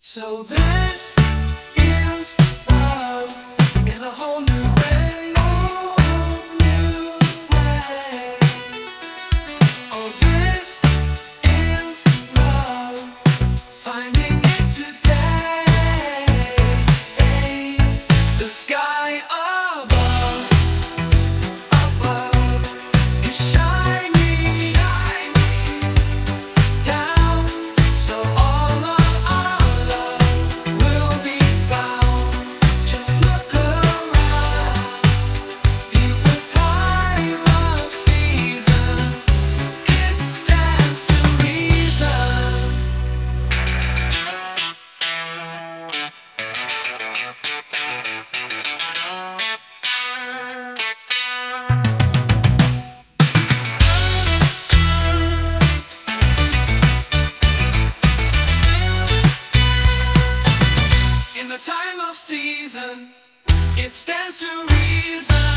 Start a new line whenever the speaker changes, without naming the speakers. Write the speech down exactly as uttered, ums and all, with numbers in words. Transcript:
So this is love in a whole new way, whole new way. Oh, this is love, finding it today. The sky above, above is shining, shining down, so all of our love will be found. Just look around, in the time of season, it stands to reason. In the time of season, it stands to reason.